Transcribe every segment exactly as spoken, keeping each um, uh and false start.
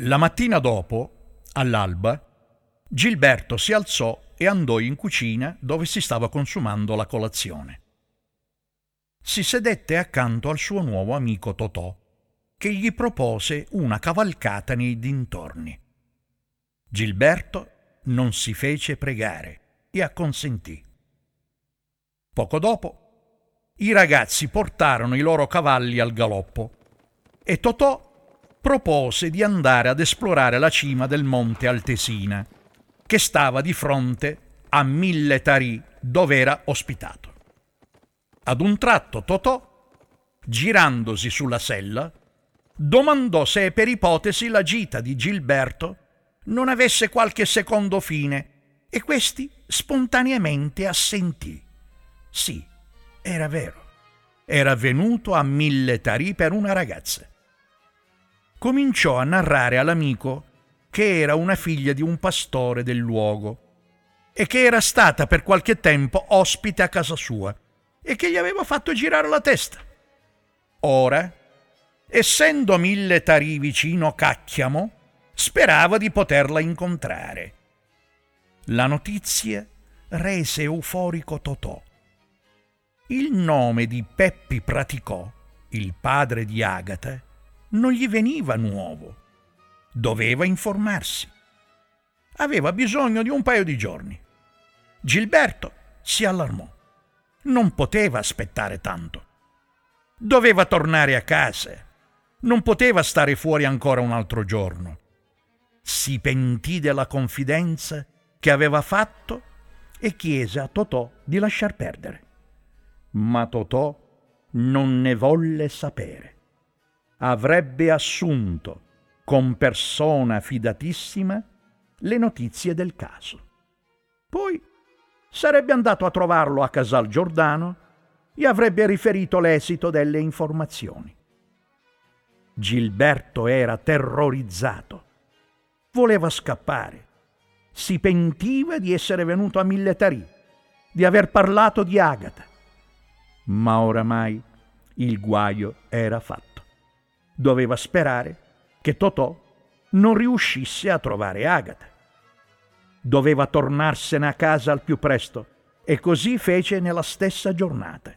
La mattina dopo, all'alba, Gilberto si alzò e andò in cucina dove si stava consumando la colazione. Si sedette accanto al suo nuovo amico Totò, che gli propose una cavalcata nei dintorni. Gilberto non si fece pregare e acconsentì. Poco dopo, i ragazzi portarono i loro cavalli al galoppo e Totò propose di andare ad esplorare la cima del monte Altesina, che stava di fronte a Mille Tarì, dove era ospitato. Ad un tratto Totò, girandosi sulla sella, domandò se per ipotesi la gita di Gilberto non avesse qualche secondo fine, e questi spontaneamente assentì. Sì, era vero. Era venuto a Mille Tarì per una ragazza. Cominciò a narrare all'amico che era una figlia di un pastore del luogo e che era stata per qualche tempo ospite a casa sua e che gli aveva fatto girare la testa. Ora, essendo Mille Tarì vicino Cacchiamo, sperava di poterla incontrare. La notizia rese euforico Totò. Il nome di Peppi Praticò, il padre di Agata, non gli veniva nuovo. Doveva informarsi. Aveva bisogno di un paio di giorni. Gilberto si allarmò. Non poteva aspettare tanto. Doveva tornare a casa. Non poteva stare fuori ancora un altro giorno. Si pentì della confidenza che aveva fatto e chiese a Totò di lasciar perdere. Ma Totò non ne volle sapere. Avrebbe assunto con persona fidatissima le notizie del caso. Poi sarebbe andato a trovarlo a Casal Giordano e avrebbe riferito l'esito delle informazioni. Gilberto era terrorizzato. Voleva scappare. Si pentiva di essere venuto a Mille Tarì, di aver parlato di Agata. Ma oramai il guaio era fatto. Doveva sperare che Totò non riuscisse a trovare Agata. Doveva tornarsene a casa al più presto e così fece nella stessa giornata.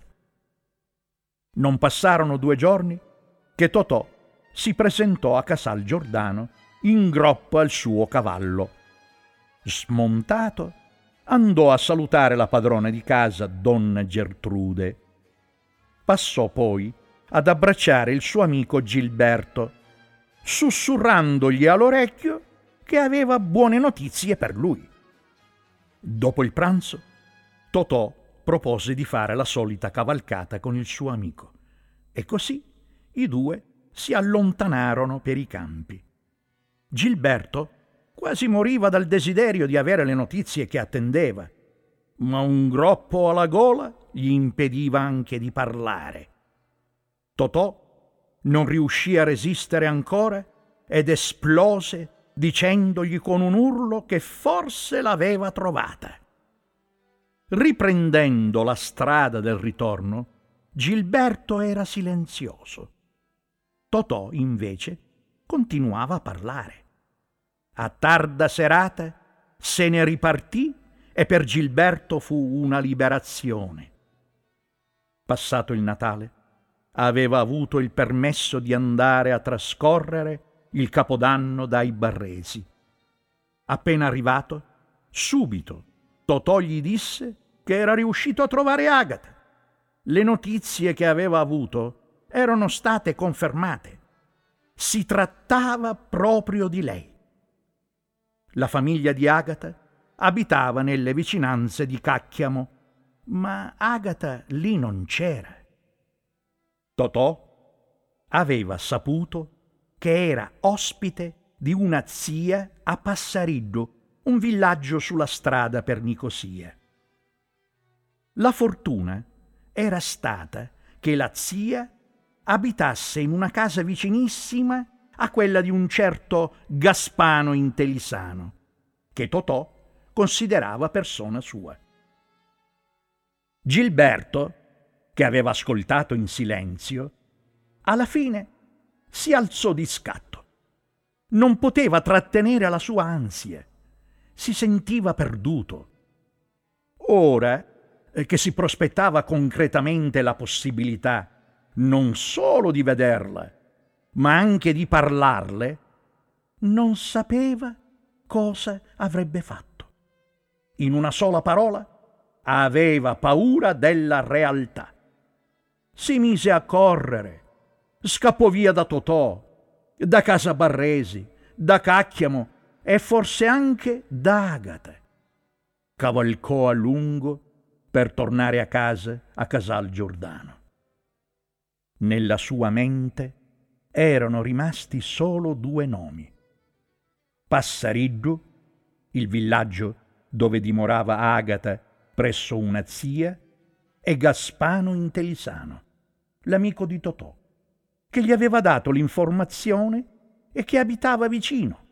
Non passarono due giorni che Totò si presentò a Casal Giordano in groppa al suo cavallo. Smontato, andò a salutare la padrona di casa, donna Gertrude. Passò poi ad abbracciare il suo amico Gilberto, sussurrandogli all'orecchio che aveva buone notizie per lui. Dopo il pranzo, Totò propose di fare la solita cavalcata con il suo amico e così i due si allontanarono per i campi. Gilberto quasi moriva dal desiderio di avere le notizie che attendeva, ma un groppo alla gola gli impediva anche di parlare. Totò non riuscì a resistere ancora ed esplose dicendogli con un urlo che forse l'aveva trovata. Riprendendo la strada del ritorno, Gilberto era silenzioso. Totò, invece, continuava a parlare. A tarda serata se ne ripartì e per Gilberto fu una liberazione. Passato il Natale, aveva avuto il permesso di andare a trascorrere il Capodanno dai Barresi. Appena arrivato, subito Totò gli disse che era riuscito a trovare Agata. Le notizie che aveva avuto erano state confermate. Si trattava proprio di lei. La famiglia di Agata abitava nelle vicinanze di Cacchiamo, ma Agata lì non c'era. Totò aveva saputo che era ospite di una zia a Passariddu, un villaggio sulla strada per Nicosia. La fortuna era stata che la zia abitasse in una casa vicinissima a quella di un certo Gaspano Intelisano, che Totò considerava persona sua. Gilberto, che aveva ascoltato in silenzio, alla fine si alzò di scatto. Non poteva trattenere la sua ansia. Si sentiva perduto. Ora eh, che si prospettava concretamente la possibilità non solo di vederla, ma anche di parlarle, non sapeva cosa avrebbe fatto. In una sola parola, aveva paura della realtà. Si mise a correre, scappò via da Totò, da casa Barresi, da Cacchiamo e forse anche da Agata. Cavalcò a lungo per tornare a casa a Casal Giordano. Nella sua mente erano rimasti solo due nomi: Passariddu, il villaggio dove dimorava Agata presso una zia, e Gaspano Intellisano, l'amico di Totò, che gli aveva dato l'informazione e che abitava vicino.